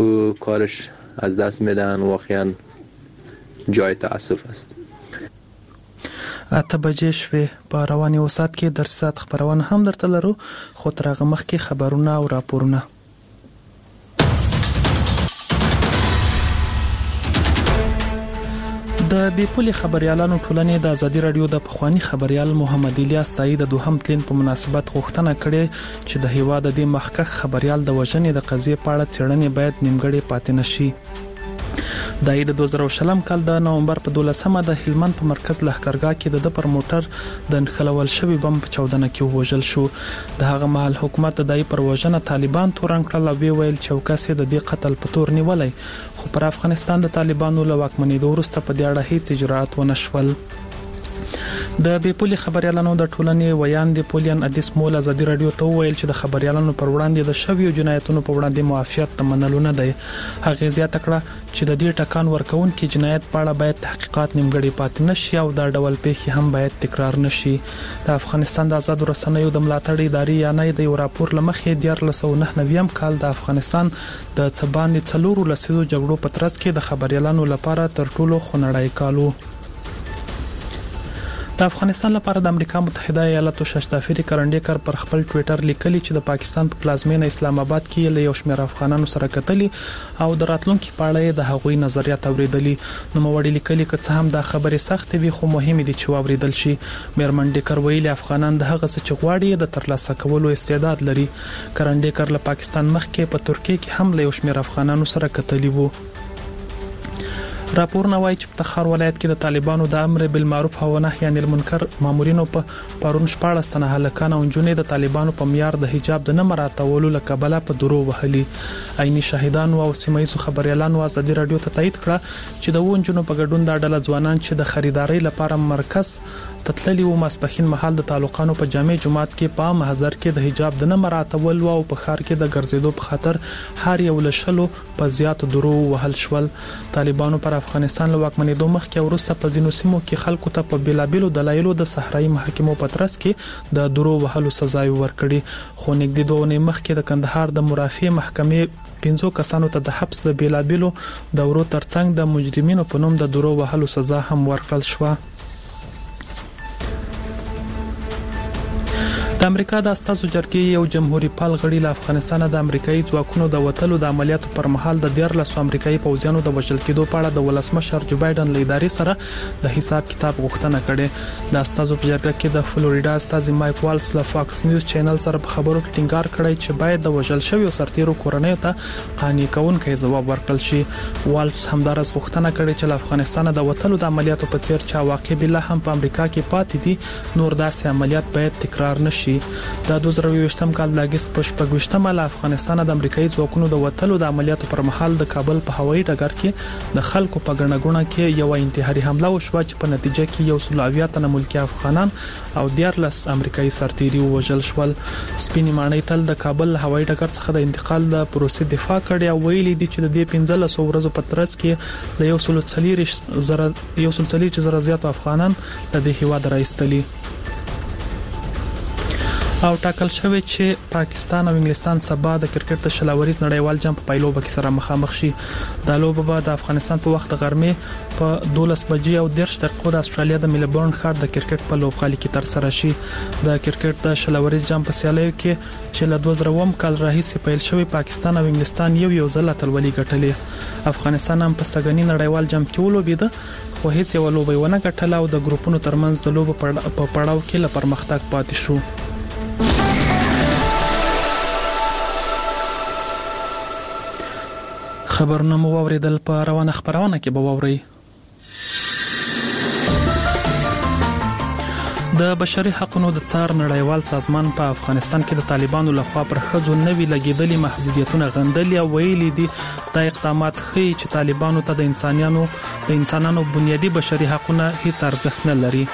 کارش از دست میدن. واقعا جای تاسف است. 8 بجې شوې په رواني اوسات کې در سات خبرونه هم درته لرو، خو تر هغه مخکې خبرونه او راپورونه. د بیپولي خبريالانو ټولنې د ازادي رادیو د پخوانی خبريال محمد الیاس سعید د دوهم تلین په مناسبت غوښتنه کړې چې د هیواد د مخکښ خبريال د وژنې د قضیې په اړه څېړنې باید نیمګړې پاتې نشي. د 2020 کال د نومبر په 12مه د هلمند په مرکز لښکرګاه کې د پر موټر د انخلول شوی بم په 14 کې وژل شو. د هغه مهال حکومت د پر وژنه طالبان تورن کړل او ویل چې وکاسې د دې قتل په تور نیولای، خو پر افغانستان د طالبانو له واکمنۍ وروسته په دې اړه هیڅ اجرات ونه شول. د بیپولي خبريالانو د ټولنې ویاند پولیان ادیس مول ازادي رادیو ته ویل چې د خبريالانو پر وړاندې د شویو جنایتونو په وړاندې معافیت تمنلو نه دی. هغه زیاته کړه چې د دې ټکان ورکون کې جنایت په اړه باید تحقیقات نیمګړې پاتې نشي او دا ډول پیښې هم باید تکرار نشي. د افغانستان د آزاد رسنیو د ملاتړ ادارې یانې د یو راپور لمخې 1999 کال د افغانستان د څباندې 4 لسیزو جګړو په ترڅ کې د خبريالانو لپاره تر ټولو خنړای کالو. د افغانستان لپاره د امریکا متحده ایالاتو ششتافری کرنډیکر پر خپل ټوئیټر لیکلی چې د پاکستان په پلازمینه اسلام آباد کې له یو شمېر افغانانو سره کتلی او د راتلونکو په اړه د هغوی نظریات اوریدلی. نو موړي لیکلی که څه هم دا خبره سخت وي خو مهم دي چې واوریدل شي. میرمنډیکر ویلي افغانان د هغه څه چې غواړي د ترلاسه کولو استعداد لري. کرنډیکر له پاکستان مخکې په ترکیه کې هم له یو شمېر افغانانو سره کتلی وو. راپورونه وایي چې په تخار ولایت کې د طالبانو د امر بالمعروف او نهي عن المنکر مامورینو په پرون 14 تنه هلکان او نجونې د طالبانو په معیار د حجاب د نه مراعاتولو له کبله په درو وهلي. عیني شاهدانو او سیمایي خبريالانو ازادي رادیو ته تایید کړه چې د ونجونو په ګډون د ډله ځوانان چې د خریداري لپاره مرکز تتللی و ماسپخین محل د تعلقانو په جامع جماعت کې په محضر کې د حجاب د نه مراعاتول او په خار کې د ګرځېدو په خاطر هر یو لشلو په زیات درو وهل شول. طالبانو پر افغانستان له واکمنېدو مخکې وروسته په ځینو سیمو کې خلکو ته په بیلابیلو دلایلو د صحرایي محاکمو په ترڅ کې د درو وهلو سزا ورکړي، خو نږدې 2 ونې مخکې د کندهار د مرافعه محکمې 15 کسانو ته د حبس د بیلابیلو دورو ترڅنګ د مجرمینو په نوم د درو وهلو سزا هم ورکړل شوه. د امریکا د استازو جرګې یو جمهوریت پال غړي له افغانستان د امریکایي ځواکونو د وټلو د عملیاتو پر مهال د 14 امریکایي پوځیانو د وژل کېدو په اړه د ولسمشر جو بایدن له ادارې سره د حساب کتاب غوښتنه کړې. د استازو په جرګه کې د فلوریډا استاذ مایک والز له فاکس نیوز چینل سره په خبرو کې ټینګار کړی چې باید د وژل شویو سرتیرو کورنۍ ته قانع کوونکی ځواب ورکړل شي. والز همدارس غوښتنه کړې چې له افغانستان د وټلو د عملیاتو په څیر چې واقع بل هم په امریکا کې پاتې دي نور داسې عملیات باید تکرار نشي. د 2020 کال د اگست په 28مه له افغانستان د امریکایي ځواکونو د وټلو د عملیاتو پر مهال د کابل په هوایي ډګر کې د خلکو په ګڼه کې یو انتحاري حمله وشوه چې په نتیجه کې 170 تنه ملکی افغانان او 14 امریکایي سرتیري وژل شول. سپینې ماڼۍ تل د کابل هوایي ډګر څخه د انتقال د پروسې دفاع کړې او ویلي دي چې د دې 15 ورځو په ترڅ کې له 140 زیات افغانان له دې هیواد راایستلي او ټاکل شوی چې پاکستان او انګلستان سبا د کرکټ د شلاوریز نړیوال جام په پایلوبه کې سره مخامخ شي. د لوبه به د افغانستان په وخت غرمې په 12 بجې او 10 دقیقو د استرالیا د ملبورن ښار د کرکټ په لوبغالي کې تر سره شي. د کرکټ د شلاوریز جام په سیالیو کې چې له 2000 کال راهیسې پیل شوی پاکستان او انګلستان یو ځل اتلولي ګټلې. افغانستان هم په سګنی نړیوال جام کې ولوبېده خو هیڅ یو لوبه ونه ګټله او د ګروپونو ترمنځ د لوبو په پړاو کې له پرمختګ پاتې شو. خبرونه مو واوریدل، په روانه خبرونه کې به واورئ. د بشري حقوقو د څار نړیوال سازمان په افغانستان کې د طالبانو لخوا پر ښځو نوي لګیدلي محدودیتونه غندلي او ویلي دي دا اقدامات ښیي چې طالبانو ته د انسانانو بنیادي بشري حقوقونه هیڅ ارزښت نه لري.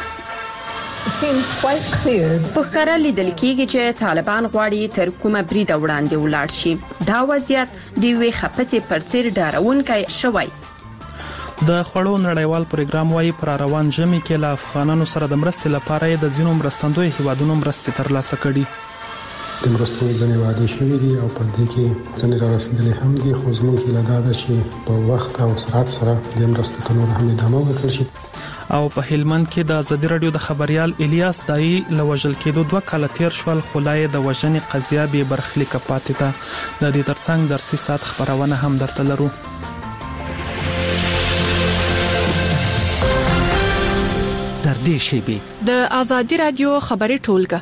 په ښکاره لیدل کېږي چې طالبان غواړي تر کومه بریده وړاندې ولاړ شي. دا وضعیت د یوې خپڅې پر څیر ډارونکی شوی. د خوړو نړیوال پروګرام وايي پر روان ژمي کې له افغانانو سره د مرستې لپاره د ځینو مرستندوی هیوادونو مرستې ترلاسه کړي. د مرستو ځنې وعدې شوې دي او په دې کې ځنې را رسېدلې هم دي، خو زموږ هیله دا ده چې په وخت او سرعت سره د مرستو ته نور هم ادامه ورکړل شي. او په هلمند کې د ازادي رادیو د خبريال الیاس دای لوجل کېدو 2 کال تیر شول، خلای د وژنې قضیه به برخلیک پاتې ده. د دې ترڅنګ درسي سات خبرونه هم درته لرو. در دې شیبه د ازادي رادیو خبري ټولګه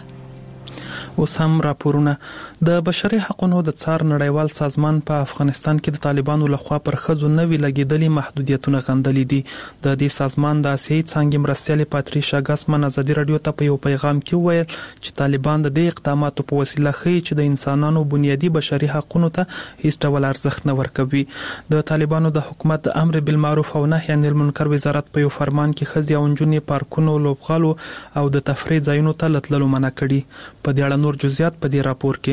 اوس هم راپورونه. د بشري حقوقو د څار نړیوال سازمان په افغانستان کې د طالبانو لخوا پر ښځو نوې لګیدلې محدودیتونه غندلې دي. د دې سازمان د آسیایي څانګې مرستیالې پاتریشا ګاسمن ازادي رادیو ته په یو پیغام کې وویل چې طالبان د دې اقداماتو په وسیله ښیي چې د انسانانو بنیادي بشري حقوقو ته هیڅ ډول ارزښت نه ورکوي. د طالبانو د حکومت د امر بالمعروف او نهي عن المنکر وزارت په یو فرمان کې ښځې او نجونې پارکونو، لوبغالو او د تفریح ځایونو ته لتللو منع کړي. په دې اړه نور جزئیات په دې راپور کې.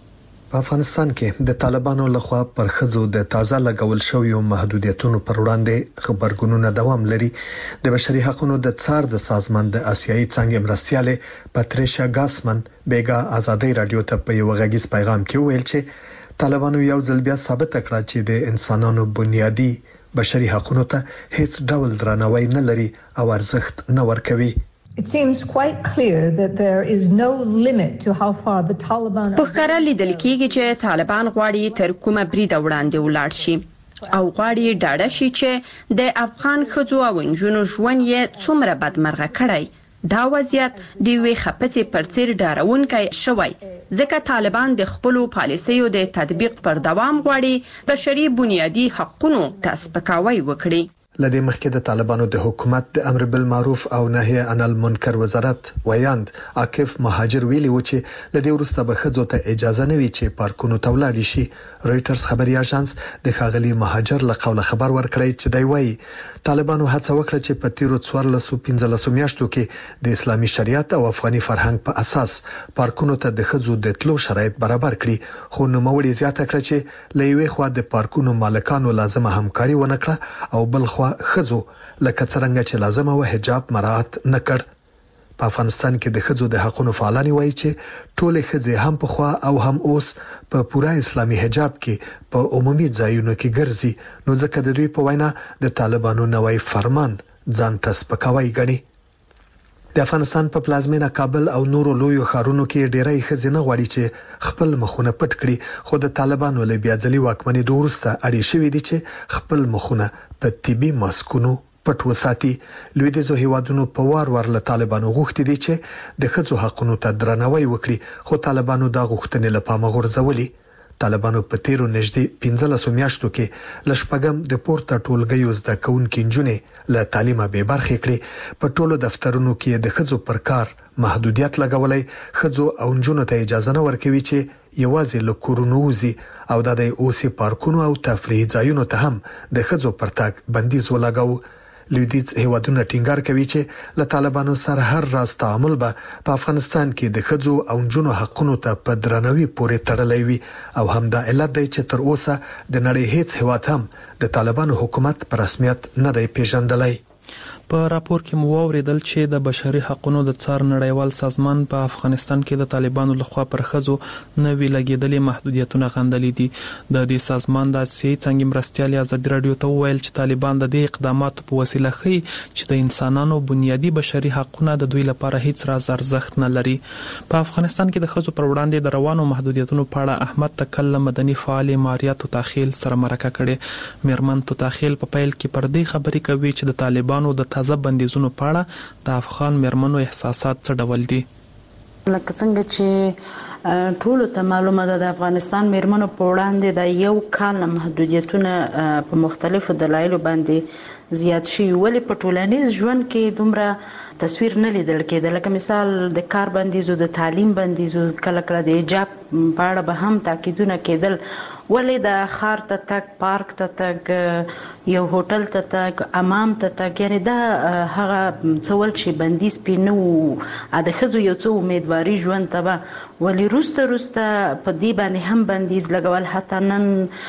په افغانستان کې د طالبانو لخوا پر ښځو د تازه لګول شویو محدودیتونو پر وړاندې خبرګونونه دوام لري. د بشري حقوقو د څار د سازمان د آسیایي څانګې مرستیاله پاتریشا ګاسمن بیګا ازادي رادیو ته په یو غږیز پیغام کې ویل چې طالبانو یو ځل بیا ثابت کړه چې د انسانانو بنیادي بشري حقوقو ته هیڅ ډول درناوی نه لري او ارزښت نه ورکوي. It seems quite clear that there is no limit to how far the Taliban په ښکاره لیدل کېږي چې طالبان غواړي تر کومه بریده وړاندې ولاړ شي او غواړي ډاډه شي چې د افغان ښځو او نجونو ژوند یې څومره بدمرغه کړی. دا وضعیت د وی خپڅې پر څیر ډارونکی شوی ځکه طالبان د خپل پالیسیو د تطبیق پر دوام غواړي بشري بنیادي حقوقو ته سپکاوی وکړي. لدې مخکې د طالبانو د حکومت د امر بالمعروف او نهي عن المنکر وزارت ویاند عاکف مهاجر ویلي و چې لدې وروسته به ښځو ته اجازه نه وي چې پارکونو ته ولاړ شي. رويټرز خبري اژانس د ښاغلي مهاجر له قوله خبر ورکړی چې دی وایي طالبانو هڅه وکړه چې په تیرو 14-15 میاشتو کې د اسلامي شریعت او افغاني فرهنګ په اساس پارکونو ته د ښځو د تلو شرایط برابر کړي، خو نوموړي زیاته کړه چې لوي خوا د پارکونو مالکانو لازمه همکاري ونه کړه او بل خځو لکه څنګه چې لازمه و حجاب مراعات نکړ. په افغانستان کې د ښځو د حقوقو فعالان وایي چې ټولې ښځې هم په خوا او هم اوس په پوره اسلامي حجاب کې په عمومي ځایونو کې ګرځي، نو ځکه د دوی په وینا د طالبانو نوې فرمان ځان ته سپکاوی ګڼي. د افغانستان په پلازمینه کابل او نورو لویو ښارونو کې ډېری ښځې نه غواړي چې خپل مخونه پټ کړي، خو د طالبانو له بیاځلي واکمنۍ وروسته اړې شوې دي چې خپل مخونه په طبي ماسکونو پټ وساتي. لویدیځو هیوادونو په وار له طالبانو غوښتي دي چې د ښځو حقوقو ته درناوی وکړي، خو طالبانو دا غوښتنې له پامه غورځولې. طالبانو په تیرو نږدې 15 میاشتو کې لشپګم د پورته ټولګیو زده کوونکو نجونې له تعلیمه به برخې کړې. په ټولو دفترونو کې د ښځو پر کار محدودیت لګولې، ښځو او نجونو ته اجازه نه ورکوي چې یوازې له کورونو وځي او د اوسې پارکونو او تفریح ځایونو ته هم د ښځو پر تګ بندیز ولګاو. لویدیځ هیوادونه ټینګار کوي چې له طالبانو سره هر راز تعامل به په افغانستان کې د ښځو او نجونو حقوقو ته په درناوي پورې تړلی وي او همدا علت دی چې تر اوسه د نړۍ هیڅ هیواد هم د طالبانو حکومت په رسمیت نه دی پیژندلی. په راپور کې مو اوریدل چې د بشري حقوقو د څار نړیوال سازمان په افغانستان کې د طالبانو لخوا پر ښځو نوې لګیدلې محدودیتونه غندلې دي. د دې سازمان د آسیایي څانګې مرستیالې ازادي رادیو ته وویل چې طالبان د دې اقداماتو په وسیله ښیي چې د انسانانو بنیادي بشري حقوقونه د دوی لپاره هیڅ راز ارزښت نه لري. په افغانستان کې د ښځو پر وړاندې د روانو محدودیتونو په اړه احمد تکل مدني فعال ماریا توتاخیل سره مرکه کړې. میرمن توتاخیل په پیل کې پر دې خبرې کوي چې د طالبانو د تازه بندیزونو په اړه د افغان میرمنو احساسات څه ډول دي. لکه څنګه چې ټول ته معلومه ده د افغانستان میرمنو په وړاندې د یو کال محدودیتونه په مختلفو دلایلو باندې زیات شي، ولی په ټولنیز ژوند کې دومره تصویر نه لیدل کېده. لکه مثال د کار بندیزو، د تعلیم بندیزو، کله کله د حجاب په اړه به هم تاکیدونه کېدل، ولی د ښار ته تګ، پارک ته تګ، یو هوټل ته تګ، امام ته تګ، یعنی دا هغه څول چې بندیز پې نه و د ښځو یو څه امیدواري ژوند ته به، ولی روسته په دې باندې هم بندیز لګول. حتی نن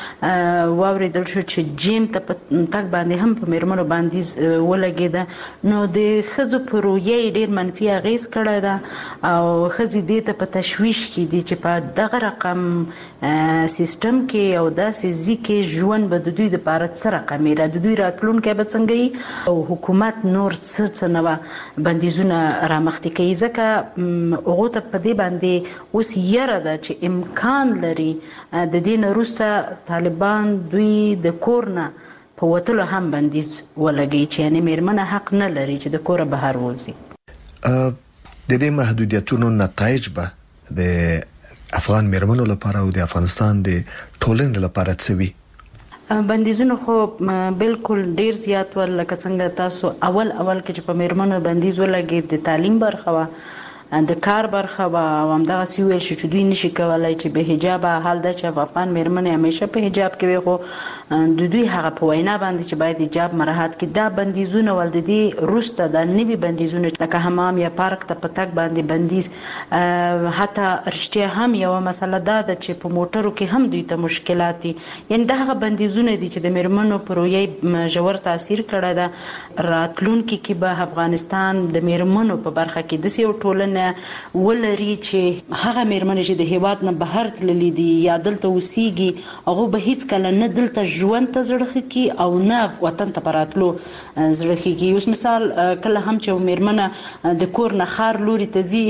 واوریدل شو چې جیم ته په تګ باندې هم په میرمنو بندیز ولګېده. نو د ښځو پر رویه ډیر منفي اغیز کړی ده او ښځې دې ته په تشویش کې دي چې په دغه رقم سیستم کې او داسې ځای کې ژوند به د دوی دپاره څه رقم وي، د دوی راتلونکی به څنګه وي، او حکومت نور څه نوه بندیزونه رامخکې کوي. ځکه هغو ته په دې باندې اوس یره ده چې امکان لري د دې نه وروسته طالبان دوی د کور نه په وتلو هم بندیز ولګوي، چې یعنې میرمنه حق نه لري چې د کوره بهر ووځي. د دې محدودیتونو نتایج به د افغان میرمنو لپاره او د افغانستان د ټولنې لپاره څه وي؟ بندیزونه خو بالکل ډیر زیات ول، لکه څنګه تاسو اول کې چې په میرمنو بندیز ولګید د تعلیم برخه وه، د کار برخه وه، او همدغسې ویل شو چې دوی نشي کولی چې به حجابه. حال ده چې افغان میرمنې همیشه په حجاب کې وي، خو د دوی هغه په وینا باندې چې باید حجاب مراعات کړي. دا بندیزونه ول د دې وروسته د نوي بندیزونه لکه حمام یا پارک ته په تګ باندې بندیز، حتی رښتیا هم یوه مسله دا ده چې په موټرو کې هم دوی ته مشکلات دي. یعنې دا هغه بندیزونه دي چې د میرمنو په رویه ژور تاثیر کړی ده. راتلونکي کې به افغانستان د میرمنو په برخه کې داسې یو ټولنه ولري چې هغه میرمنې چې د هیواد نه بهر تللي دي یا دلته اوسیږي، هغه به هیڅکله نه دلته ژوند ته زړه ښه کړي او نه وطن ته په راتلو زړه ښه کړي. اوس مثال کله هم چې میرمنه د کور نه ښار لوري ته ځي،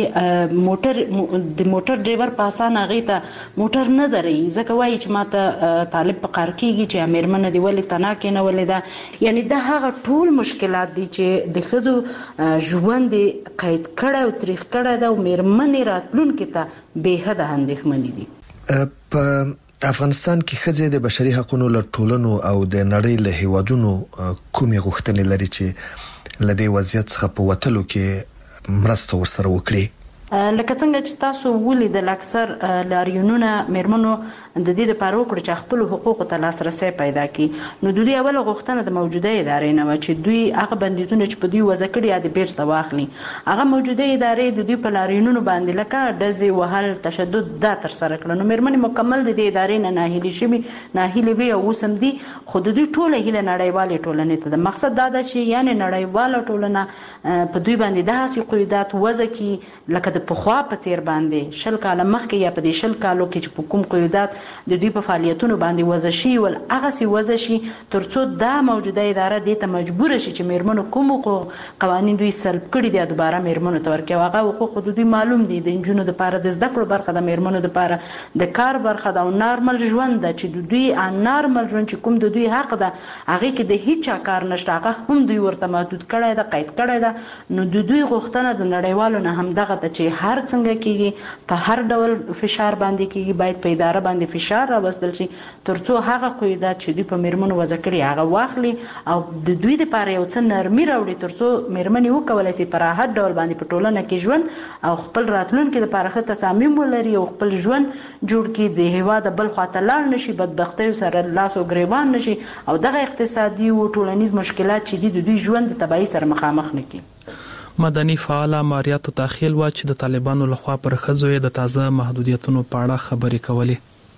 د موټر ډریور په اسانه هغې ته موټر نه دروي، ځکه وایي چې ما ته طالب په قار کېږي چې میرمنه دې ولې تنا کېنولې ده. یعنې دا هغه ټول مشکلات دي چې د ښځو ژوند یې قید کړی او تریخ کړی ده او میرمنې راتلونکي ته بېحده اندېښمنې دي. په افغانستان کې ښځې د بشري حقوقو له ټولنو او د نړۍ له هیوادونو کومې غوښتنې لري چې له دې وضعیت څخه په وتلو کې مرسته ورسره وکړي؟ لکه څنګه چې تاسو ولیدل اکثر لاریونونه میرمنو د دې لپاره وکړي چې خپل حقوقو ته لاسرسي پیدا کړي. نو د دوی اوله غوښتنه د موجوده ادارې نه و چې دوی هغه بندیزونه چې په دوی وضع کړي یا د بیرته واخلي. هغه موجوده ادارې د دوی په لاریونونو باندې لکه ډزې وهل، تشدد دا ترسره کړل. نو میرمنې مکمل د دې ادارې نه ناهیلې شوي، ناهیلې وي او اوس هم دي، خو د دوی ټوله هیله نړیوالې ټولنې ته ده. مقصد دا ده چې یعنې نړیواله ټولنه په دوی باندې داسې قیودات وضع کړي لکه د پخوا په څیر باندې 20 کاله مخکې یا په دې 20 کالو کې چې په کوم قیودات د دوی په فعالیتونو باندې وضع شي ول هغسې وضع شي، ترڅو دا موجوده اداره دې ته مجبوره شي چې میرمنو کوم قوانین دوی سلب کړي دي دوباره میرمنو ته ورکړي. هغه حقوق د دوی معلوم دي، د نجونو لپاره د زده کړو برخه، د میرمنو لپاره د کار برخه ده او نارمل ژوند ده چې د دوی نارمل ژوند چې کوم د دوی حق ده هغه کې د هیڅ کار نشته، هغه هم دوی ورته محدود کړی ده، قید کړی ده. نو د دوی غوښتنه د نړیوالو نه هم دغه ده چې هر څنګه کېږي په هر ډول فشار باندې کېږي باید په اداره باندې فشار راوستل شي ترڅو هغه قیودات چې دوی په میرمنو وضع کړي هغه واخلي او د دوی لپاره یو څه نرمي راوړي ترڅو میرمنې وکولی شي په راحت ډول باندې په ټولنه کې ژوند او خپل راتلونکي لپاره ښه تصامیم ولري او خپل ژوند جوړ کړي، د هېواده بل خواته لاړ نشي، بدبختیو سره لاس او ګریوان نشي او دغه اقتصادي او ټولنیز مشکلات چې دي د دوی ژوند د تباهۍ سره مخامخ نه کړي. مدني فعاله ماریاتو تاخیل وا چې د طالبانو لخوا پر ښځو د تازه محدودیتونو په اړه خبرې کولې.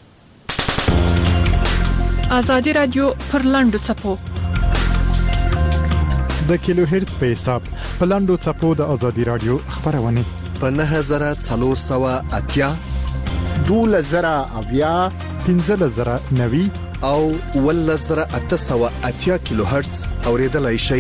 ازادي رادیو پر لاندو چپو د کیلو هرتز په حساب په لاندو چپو د ازادي رادیو خبرونه په 9480 2000 1590 او 1880 کیلو هرتز اوریدلای شئ.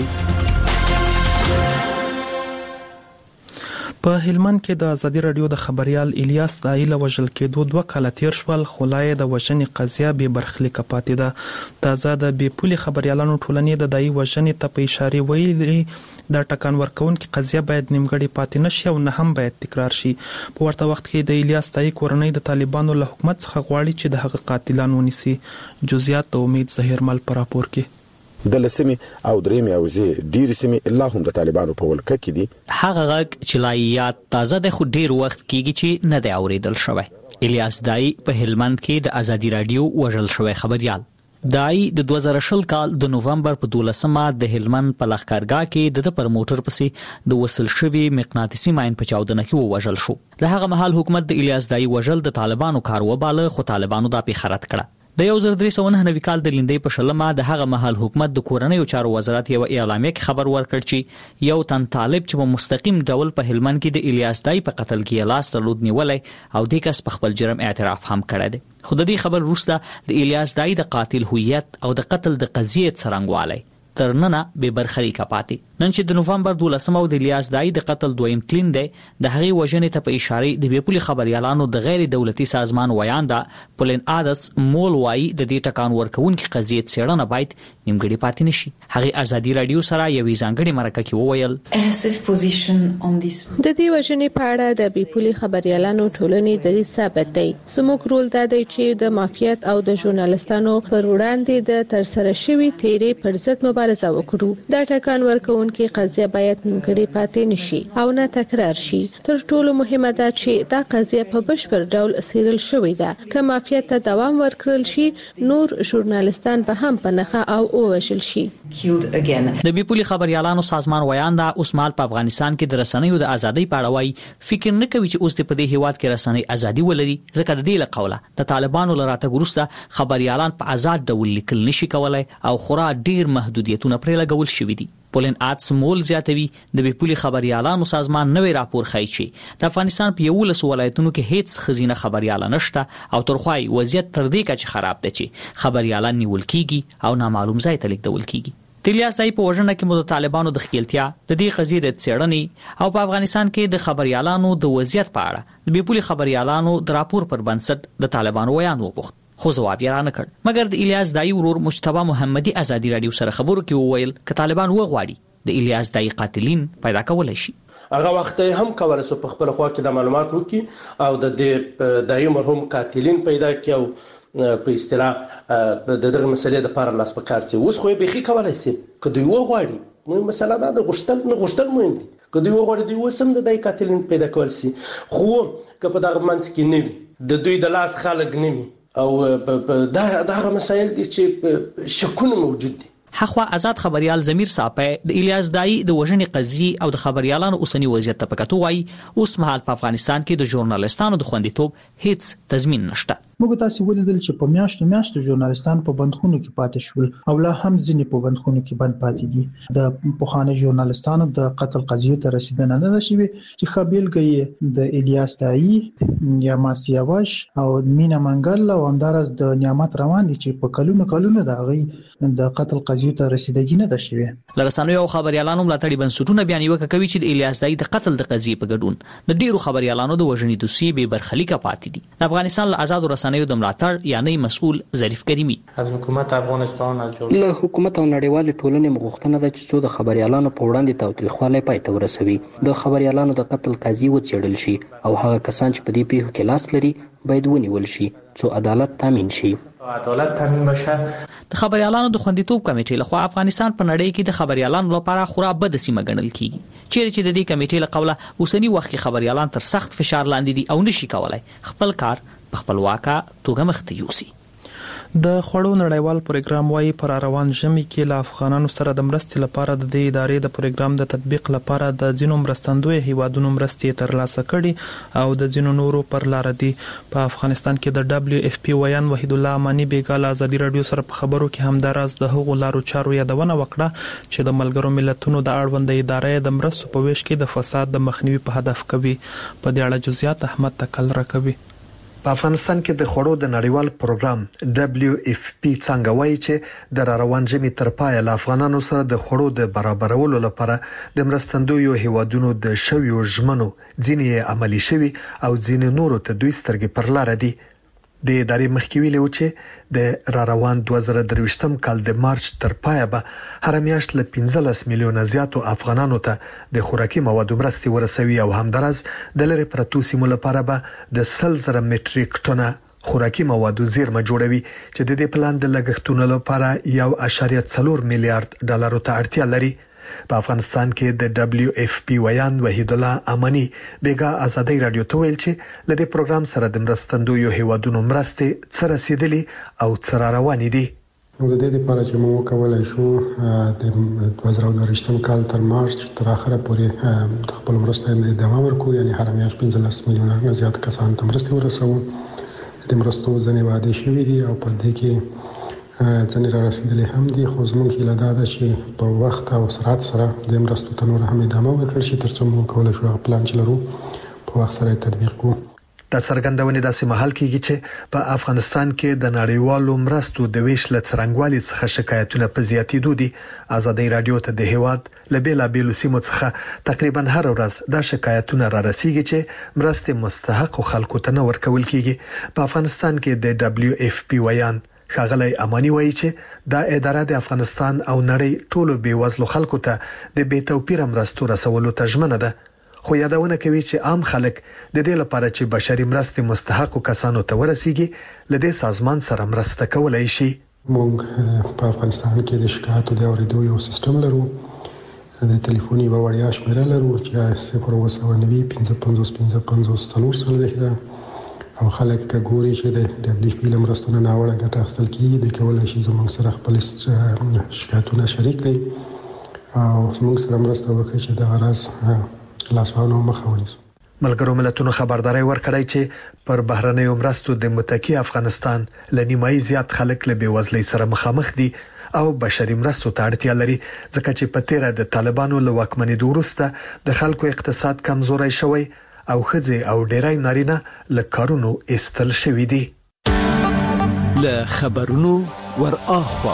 په هلمند کې د ازادي رادیو د خبريال الیاس دایل وژل کېدو 2 کال تیر شول، خلای د وژنې قضیه به برخلیک پاتې ده. تازه د بې پولي خبريالانو ټولنې د دای وژنې ته په اشاره ویلي د ټکان ورکونکو قضیه باید نیمګړی پاتې نشي او نه هم باید تکرار شي. په ورته وخت کې د الیاس دای کورنۍ د طالبانو له حکومت څخه غواړي چې د هغه قاتلان ونیسي. جزئیات د امید ظهیرمل پر راپور کې د لسمي او درېمي او زی ډیر سیمه الله هم د طالبانو په ولکه کې دي. هغه غږ چې لایات تازه د خو ډیر وخت کېږي چې نه دی اوریدل شوی. الیاس دای په هلمند کې د ازادي رادیو وژل شوی خبريال. دای د 2020 کال د نوومبر په 12مه د هلمند په لخکارګاه کې د پروموټر پسې د وصل شوی مقناطیسي ماین په چاودنه کې وژل شو. له هغه مهال حکومت د الیاس دای وژل د طالبانو کار وباله، خو طالبانو دا په خرت کړه. د 1399 کال د لیندۍ په شلمه د هغه مهال حکومت د کورنیو چارو وزارت یو اعلامیه کې خبر ورکړ چې یو تن طالب چې په مستقیم ډول په هلمند کې د الیاس دای په قتل کې لاس درلود نیولې او د کس په خپل جرم اعتراف هم کړی دی. خو د دې خبر وروسته د الیاس دای د قاتل هویت او د قتل د قضیې څرنګوالی تر ننه به برخلیکه پاتې. نن چې د نوفمبر 12 د الیاس دای د قتل دویم تلین دی د هغې وژنې ته په اشاره د بیپولي خبريالانو د غیر دولتي سازمان ویاندا پولین آدس مول وای د دې ټکان ورکوونکې قضیې څېړنه باید نیمګړې پاتې نشي. هغه ازادي رادیو سره یوې ځانګړې مرکه کې وویل د دې وژنې په اړه د بیپولي خبريالانو ټولنې دریځ ثابت دی. زموږ رول دا دی چې د مافیات او د ژورنالستانو پر وړاندې د ترسره شوي تیرې پر ضد مبارزه وکړو. دا ټکان ورکوونکې قضیه باید نیمګړې پاتې نشي او نه تکرار شي. تر ټولو مهمه ده چې دا قضیه په بشپړ ډول څیړل شوې ده. که مافیات ته دوام ورکړل شي نور ژورنالستان به هم په نخښه او ووژل شي. د بیپولي خبريالانو سازمان ویاندا اوس مهال په افغانستان کې د رسنیو د ازادۍ په اړه وایي فکر نه کوي چې اوس په دې هیواد کې رسنۍ ازادي ولري، ځکه د دې له قوله د طالبانو له راتګ وروسته خبريالان په آزاد ډول لیکل نشي کولای او خورا ډیر محدودیتونه پرې لګول شوي دي. پولین آدس مول زیاتوي د بیپولي خبريالانو سازمان نوې راپور ښیي چې د افغانستان په 11 ولایتونو کې هیڅ خزینه خبرياله نشته او ترخوای وضعیت تر دې کچه خراب دی چې خبريالان نیول کیږي او نامعلوم ځای ته لیږدول کیږي. د الیاس دای په وژنه کې مو د طالبانو د خیلتیا د دې قضیې د څېړنې او په افغانستان کې د خبريالانو د وضعیت په اړه د بیپولي خبريالانو د راپور پر بنسټ د طالبانو ویان وغوښت، خو ځواب یې رانه کړ. مګر د الیاس دای ورور مجتبی محمدي ازادي رادیو سره خبرو کې وویل ک طالبان وغواړي د الیاس دای قاتلین پیدا کولای شي. هغه وخت هم کولای شو په خپل خوا کې د معلومات وکړي او د دې دای مرحوم قاتلین پیدا کړي او په اصطلاح د دغه مسلې د لپاره لاس په کار چې اوس خو به خي کولای شي که دوی وغواړي. نو مسله دا د غشتل مهم دي. که دوی وغواړي دوی وسم د دای قاتلین پیدا کول شي، خو که په دغه منځ کې نه وي د دوی د لاس خلک نه وي او دا مسایل دي چې شکونه موجود دي. حخوا آزاد خبريال زمیر صاحب د الیاس دای د وژنې قضیې او د خبريالانو اوسنی وضعیت ته پکاتو وایي اوس مهال په افغانستان کې د ژورنالستانو د خوندیتوب هیڅ تضمین نشته. موږ تاسو ولیدل چې په میاشتو ژورنالستان په بندخونو کې پاتې شول او لا هم ځینې په بندخونو کې بند پاتې دي. د پوخانه ژورنالستانو د قتل قضیې ته رسیدنه نه ده شوې چې خبرګي د الیاس دای یا ماسیاوش او مینا منګل او همدارس د نعمت روان دي چې په کلونو د غي د قتل قضیې ته رسیدګي نه ده شوې. لرسانو او خبريالانو ملاتړي بنسټونه بیان یو کوي چې د الیاس دای د قتل د قضیې په ګډون د ډیرو خبريالانو د وژنې دوسیې به برخلیکه پاتې دي. د افغانستان له آزاد رسنیو د ملاتړ یعنی مسؤل ظریف کریمی از حکومت افغانستان له حکومت او نړیوال ټولنې مغوښتنه ده چې څو د خبريالانو په وړاندې تاوتریخوالی پای ته ورسوي. د خبريالانو د قتل قضیې وڅېړل شي او هغه کسان چې په دې پیښو کې لاس لري باید ونیول شي څو عدالت تامین شي. عدالت تامین بشه. د خبريالانو د خوندیتوب کمیټې لخوا افغانستان په نړۍ کې د خبريالانو لپاره خورا بد سیمه ګڼل کیږي، چیرې چې د دې کمیټې له قوله اوسنی وخت کې خبريالان تر سخت فشار لاندې دي او نشي کولای خپل کار په خپلواکه توګه مخته یوسي. د خوړو نړیوال پروګرام وايي پر روان ژمي کې له افغانانو سره د مرستې لپاره د دې ادارې د پروګرام د تطبیق لپاره د ځینو مرستندوی هیوادونو مرستې ترلاسه کړي او د ځینو نورو پر لار دي. په افغانستان کې د WFP ویان وحید الله امانی بیګال ازادي رادیو سره په خبرو کې همداراز د هغو لارو چارو یادونه وکړه چې د ملګرو ملتونو د اړوند ادارې د مرستو په ویش کې د فساد د مخنیوي په هدف کوي. په دې اړه جزئیات احمد تکل راکوي. په افغانستان کې د خوړو د نړیوال پروګرام WFP څنګه وایي چې د روان ژمي تر پایه له افغانانو سره د خوړو د برابرولو لپاره د مرستندویو هیوادونو د شویو ژمنو ځینې عملی شوي او ځینې نورو ته دوی سترګې پر لار دي. د ادارې مخکې ویلي و چې د روان 2023 کال د مارچ تر پایه به هر میاشت له 15 میلیونه زیاتو افغانانو ته د خوراکي موادو مرستې ورسوي او همدارس د لری پرتو سیمو لپاره به د 100,000 میټریک ټنه خوراکي موادو زیرمه جوړوي چې د دې پلان د لګښتونو لپاره 1.4 میلیارډ ډالرو ته اړتیا لري. په افغانستان کې د WFP ویان وحید الله امانی بیګا ازادي رادیو ته ویل چې لدې پروګرام سره د مرستندویو هیوادونو مرستې څه رسیدلي او څه روانې دي. نو د دې لپاره چې موږ کولای شو د 2023 کال تر مارچ تر اخره پورې د خپل مرستې ادامه ورکړو، یعنی هر میاشت 15 میلیونه زیات کسان ته مرستې ورسوو. د مرستو ځنې وعده شوې دي او په دې کې ځنې را رسیدلې هم دي، خو زموږ هیله دا ده چې په وخت او سرعت سره د مرستو ته نور هم ادامه ورکړل شي ترڅو موږ کولی شو هغه پلان چې لرو په وخت سره تطبیق کړو. د څرګندونې داسې مهال کېږي چې په افغانستان کې د نړیوالو مرستو د ویش له څرنګوالي څخه شکایتونه په زیاتېدو دي. ازادي رادیو ته د هیواد له بیلابېلو سیمو څخه تقریبا هر ورځ دا شکایتونه را رسیږي چې مرستې مستحق خلکو ته نه ورکول کېږي. په افغانستان کې د WFP ویاند ښاغلی امانی وایي چې دا اداره د افغانستان او نړۍ ټولو بیوزلو خلکو ته د بې توپیره مرستو رسولو ته ژمنه ده، خو یادونه کوي چې عام خلک د دې لپاره چې بشري مرستې مستحقو کسانو ته ورسیږي له دې سازمان سره مرسته کولای شي. موږ په افغانستان کې د شکایتو د اوریدو یو سیستم لرو، د ټلیفوني وړیا شمیره لرو چې 090 55 55 ده او خلک که ګوري چې د WFP لمرستونه ناوړه ګټه اخیستل کیږي د کولای شي زموږ سره خپل شکایتونه شریک کړي او زموږ سره مرسته وکړي چې د غرض لاسوهنو مخه ونیسو. ملګرو ملتونو خبرداري ورکړی چې پر بهرنیو مرستو د متکی افغانستان لنیمای زیات خلک له بیوزلۍ سره مخامخ دي او بشري مرستو ته اړتیا لري، ځکه چې په تیره د طالبانو له واکمنۍ وروسته د خلکو اقتصاد کمزوري شوی او خځې او ډیری نارینه له کارونو ایستل شوي دي. له خبرونو ور اخوا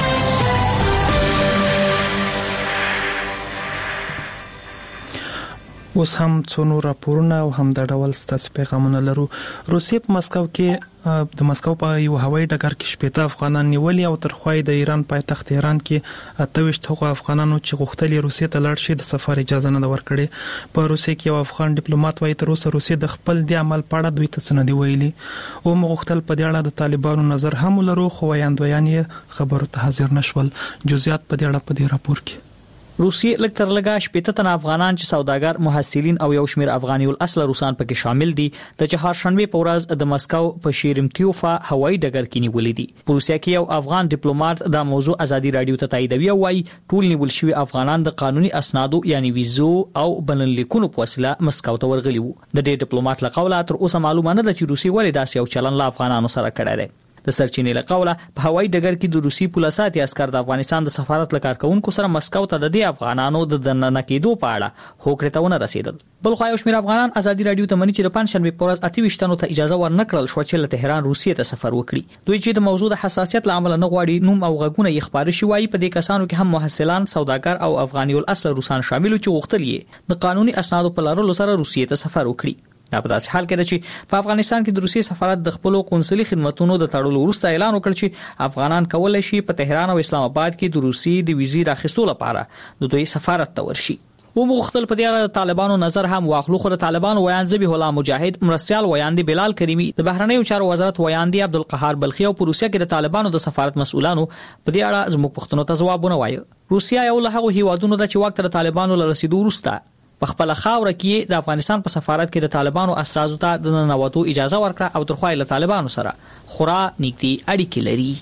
اوس هم څو نور راپورونه او هم د ډول ستاسو پیغامونه لرو. روسیې په مسکو کې د مسکو په یو هوایي ډګر کې 70 افغانان نیولي او تر خوای د ایران پایتخت تهران کې 28 هغو افغانانو چې غوښتل روسیې ته لاړ شي د سفر اجازه نه ورکړي. په روسیې کې یو افغان ډیپلوماټ وایي تر اوسه روسیې د خپل د عمل په اړه دوی ته څه نه دی ویلي او مغختل په دې اړه د طالبانو نظر هم لرو، خو ویاندویان یې خبرو ته حاضر نشول. جزئیات په دې اړه په دې راپور کې. روسیې لږ تر لږه 80 تن افغانان چې سوداګر، محصلین او یو شمېر افغاني الاصل روسان پکې شامل دي د چهارشنبه په ورځ د مسکو په شیرمتیوفا هوایي ډګر کې نیولې دي. په روسیې کې یو افغان ډیپلوماټ دا موضوع ازادي رادیو ته تاییدوي او وايي ټول نیول شوی افغانان د قانوني اسنادو یعنی ویزو او بلنلیکونو په وسیله مسکو ته ورغلي وو. د دې ډیپلوماټ له قوله تر اوسه معلومه نه ده چې روسي ولې داسې یو چلن له افغانانو سره کړی دی. د سرچینې له قوله په هوایي ډګر کې د روسي پولیساتي عسكر د افغانستان د سفارت له کارکونکو سره مسکو ته د دې افغانانو د دننه کېدو په اړه هوکړه ته ونه رسیدل. بل خو یو شمېر افغانان ازادي رادیو ته مني چې د پنځشنبه په ورځ 28 تنو ته اجازه ورنکړل شو چې له تهران روسیې ته سفر وکړي. دوی چې د موضوع د حساسیت لامل نه غواړي نوم او غږونه یې خبري شي. وايي په دې کسانو کې هم محصلان، سوداګر او افغاني الاصل روسان شامل چې غوښتل یې د قانوني اسنادو په لرلو سره روسیې ته سفر وکړي. دا په داسې حال کې چې په افغانستان کې د روسي سفارت د خپل قونسلي خدماتونو د تړلو وروسته اعلان وکړ چې افغانان کولای شي په تهران او اسلام آباد کې د روسي د ویزې راخستلو لپاره د دوی سفارت ته ورشي. و مغختل په دې اړه طالبانو نظر هم واخلو. خو د طالبانو ویان ذبیح الله مجاهد، مرستيال ویان دی بلال کریمی، د بهرنیو چارو وزارت ویان دی عبدالقهار بلخی او په روسیا کې د طالبانو د سفارت مسؤلانو په دې اړه زموږ پښتنو ته ځوابونه وایي. روسیا یو له هغو هیوادونو ده چې وخت د طالبانو له رسیدو وروسته په خپل خاور کې د افغانستان په سفارت کې د طالبانو اساسو ته د ننوتو اجازه ورکړه او تر خوای له طالبانو سره خورا نږدې اړیکې لري.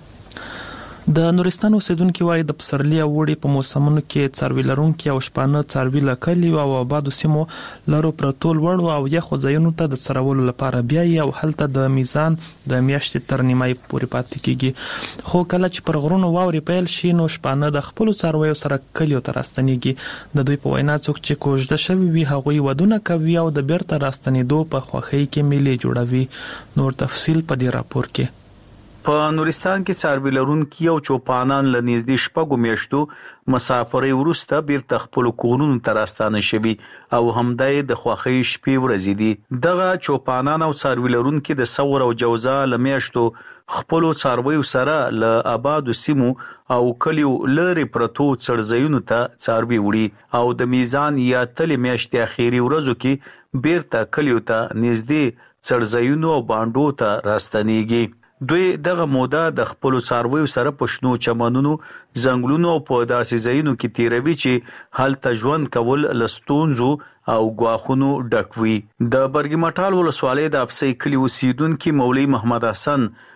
د نورستان اوسیدونکو وايي د پسرلي او وړي په موسمونو کې څاروي لرونکي او شپانه څاروي لکلي او آبادو سیمو لرو پرتول وړو او یخو ځایونو ته د څرولو لپاره بیاي او هلته د میزان د میاشتې تر نیمای پورې پاتې کیږي. خو کله چې پر غرونو واوري پیل شي نو شپانه د خپل څارویو سره کلیو ته راستنیږي. د دوی په وینا څوک چې کوژده شوی وي هغوی ودونه کوي او د بیرته راستنیدو په خوخی کې میلې جوړوي. نور تفصیل په دې راپور کې. په نورستان کې څاروي لرونکي او چوپانان له نږدې شپږو میاشتو مسافرۍ وروسته بیرته خپل کورونو ته راستانه شوي او همدای د خوښۍ شپې ورځې دي. دغه چوپانان او څاروي لرونکي د ثور او جوزا له میاشتو خپل څارویو سره له آبادو سیمو او کلیو لري پرتو څړځایونو ته څاروي وړي او د میزان یا تل میاشتې اخیری ورځو کې بیرته کلیو ته نږدې څړځایونو او باندو ته راستنیږي. دوی دغه موده د خپل څارویو سره پښنو چمنونو، زنګلونو او په داسې ځایونو کې تیروي چې هلته ژوند کول لستونزو او غواخونو ډکوي. د برګی مټال ولسوالۍ د افسې کلی اوسیدونکو مولوی محمد حسن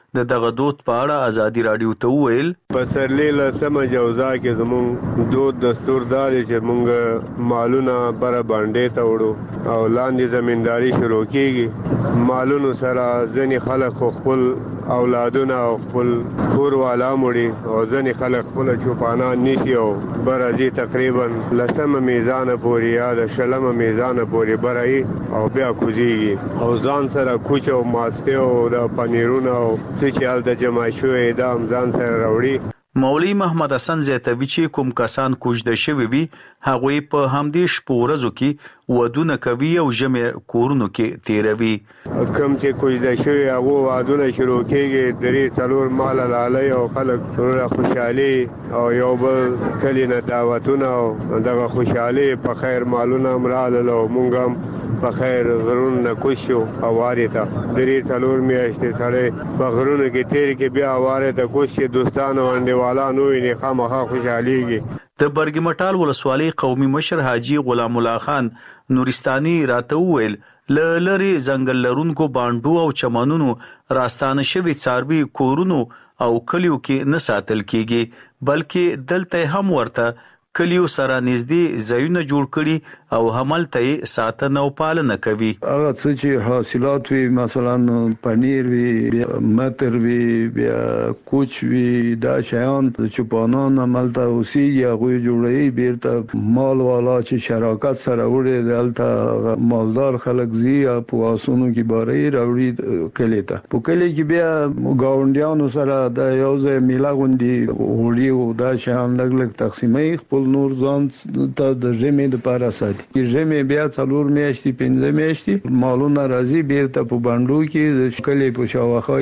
د دغه دود په اړه ازادي رادیو ته وویل پسرلی له سم جوزا کې زموږ دود دستور دار چې موږ مالونه بر باندې ته وړو او لاندې زمینداری شروع کیږي مالونو سره ځنې خلک خپل اولادونه او خپل کور والا مړي او ځنې خلک خپل چوپانان نیسي او برازي تقریبا لسمه میزان پورې یا د شلمه میزان پورې برای او بیا کوزيږي او ځان سره کوچ او ماسته او د پنیرونه او سچال د جمع شوې د ځان سره راوړي مولوی محمد حسن زیتوی چې کوم کسان کوژده شوی وي هغه په همدې شپو ورځو کې ودونه کوي او جمع کورونو کې تیروي کوم چې کوژده شوی هغه ودونه شروع کېږي درې څلور مال لاله او خلک خوشحالي او یو بل کلی نه دعوتونه او دغه خوشحالي په خیر مالونه امراله او مونږ په خیر غرون نه کوشو او وارته درې څلور میاشتې سره په غرونو کې تیر کې بیا وارته کوشي دوستانو انډیوالا نوې نه خامخا خوشحاليږي د برګمټال ولسوالۍ قومي مشر حاجی غلام الله خان نورستاني راته وویل لری ځنګل لرونکو باندو او چمنونو راستانه شوی څاروي کورونو او کلیو کې نه ساتل کیږي بلکې دلته هم ورته کلیو سره نږدې ځایونه جوړ کړي او هملته ساتنه او پالنه کوي هغه څه چې حاصلات وي مثلا پنیر وي متر وي بیا کوچ وي دا شیان چوپانان عملته اوسېږي هغه جوړوي بیرته مال والا چې شراکت سره وړي دلته مالدار خلک زی په اسونو کې باري راوړي کلی ته په کلی کې بیا گاونډیانو سره د یو ځای میلا غونډي وړي او دا شیان لګ تقسیمي نور ځان ته د ژمي د پاره ساتي ژمي بیا څلور میاشتې 15 میاشتې مالونه راځي بیرته په باندو کې د کلی په شاوخوا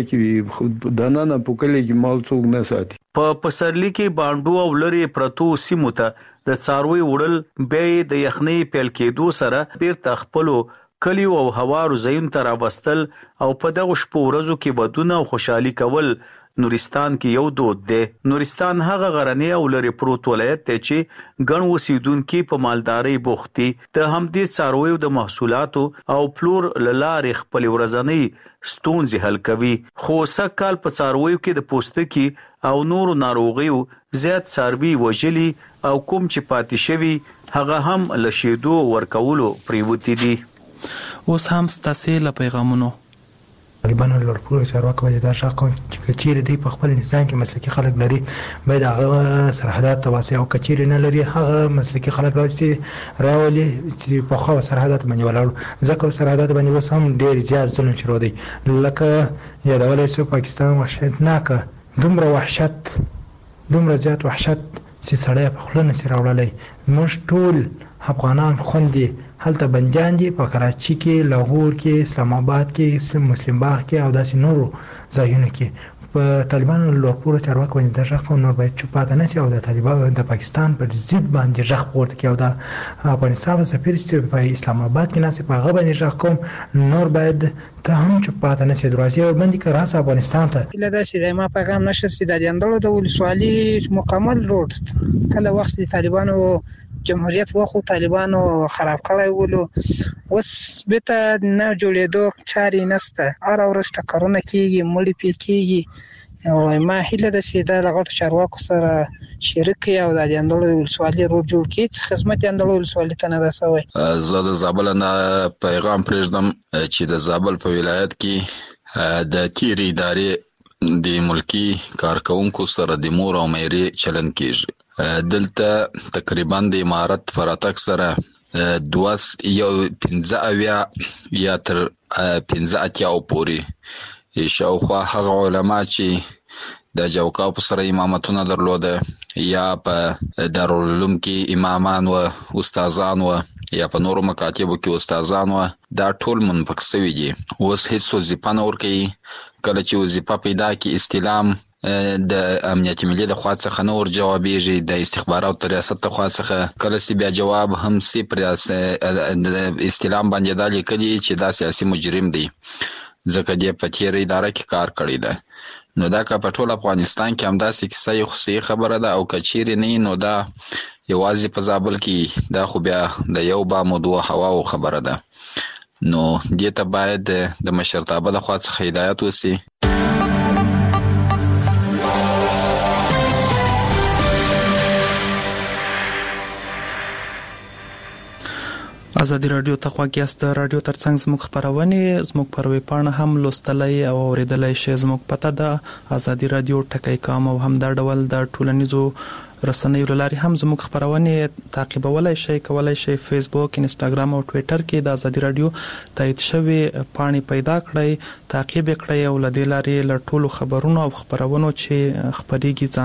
کې دننه په کلی کې مال څوک نه ساتي په پسرلی کې باندو او لری پرتو سیمو ته د څاروي وړل به د یخنۍ پیل کېدو سره بیرته خپلو کلیو او هوارو زین تر واستل او په دغه شپو ورځو کې بدونه او خوشحالي کول نورستان کې یو دود دی نورستان هغه غرنی او لری پروت ولایت دی چې ګڼ اوسیدونکو په مالداري بوختي ته هم د څارویو د محصولاتو او پلور لارې خپل ورځنی ستونزې حل کوي خو سکهال په څارویو کې د پوستکي او نورو ناروغیو زیات څاروي وژلي او کوم چې پاتې شوی هغه هم لشیدو ورکولو پریوتی دي اوس هم ستاسو له پیغامونو طالبانو لوړپوړو چارواکو باندې دا شک کوم چې کچیر دی په خپل نظام کې مسلکي خلک لري باید هغه سرحدات تواسي او کچیر نه لري هغه مسلکي خلک راولي چې په خو سرحدات باندې ولاړ ځکه سرحدات باندې وس هم ډیر زیات ظلم شروع دی لکه یادولای سو پاکستان وحشتناک دومره زیات وحشت چې سړی په خپل نسي راوړلای موږ ټول افغانان خوندي هلته بنديان دي په کراچي کې لاهور کې اسلام آباد کې مسلم باغ کې او داسې نورو ځایونو کې په طالبانو لوړپوړو چارواکو باندې د ځخ نور باید چوپاته نشي او د طالبانو د پاکستان پر ضد باندې ځخ پورته کې او د افغانستان سفیر چې په اسلام آباد کې ناسي په غو باندې ځخ کوم نور باید ته هم چوپاته نشي دروازه باندې که راس افغانستان ته لدا چې ما پیغام نشر چې د اندلو د ولسوالي مکمل روډ کله وخت د طالبانو جمهوریت وخو طالبانو خراب کړی ولو اوس به نه جوړېدو چاري نسته ار اورشته کارونه کیږي مړی پی کیږي او ما هیله ده چې د لغړ چارواکو سره شریک او د اندلو ولسوالي روډ جوړ کړي خدمت اندلو ولسوالي ته نه رسوي زه د زابل نه پیغام پرېږدم چې د زابل په ولایت کې د تیری ادارې د ملکی کارکونکو سره د مور او مېری چلن کیږي دلته تقریبا د امارت فراتک سره دوس یو 15 یا تر 15 پوري شاوخوا هغه علما چې د جوکا په سره امامتونه درلوده یا په دارالعلوم کې امامان او استادان او یا په نورو مکاتبو کې استادان و دا ټول منفق شوی دي اوس هیڅ وظیفه نه ورکوي کله چې وظیفه پیدا کی استلام د امنیت ملي د خوا څخه نور جوابېږي د استخباراتو ریاست ته خوا څخه کله چې بیا جواب هم سي پر استلام باندې د لیکلي چې دا سیاسي مجرم دی ځکه د پټیر اداره کې کار کړی دی نو دا که په ټول افغانستان کې هم دا کیسه یو خصي خبره ده او کچیر نه نو دا یوازې په زابل کې دا خو بیا د یو با موضوع هوا او خبره ده نو دې ته باید د مشرتابه د خوا څخه هدایت وسی ازادي رادیو ته خواږیاست. رادیو ترڅنګ زموږ خبرونه زموږ پر ویب پاڼه هم لوستلای او اوریدلای شئ. زموږ پته ده ازادي رادیو ټکی کام او هم د ډول د ټولنیزو رسنیو لاري هم زموږ خبرونه تعقیبولای شئ. کولای شئ فیسبوک، انستګرام او ټوئیټر کې د ازادي رادیو تایید شوی پاڼې پیدا کړئ، تعقیب کړئ او لدې لاري له ټولو خبرونو او خبرونو چې خبريږي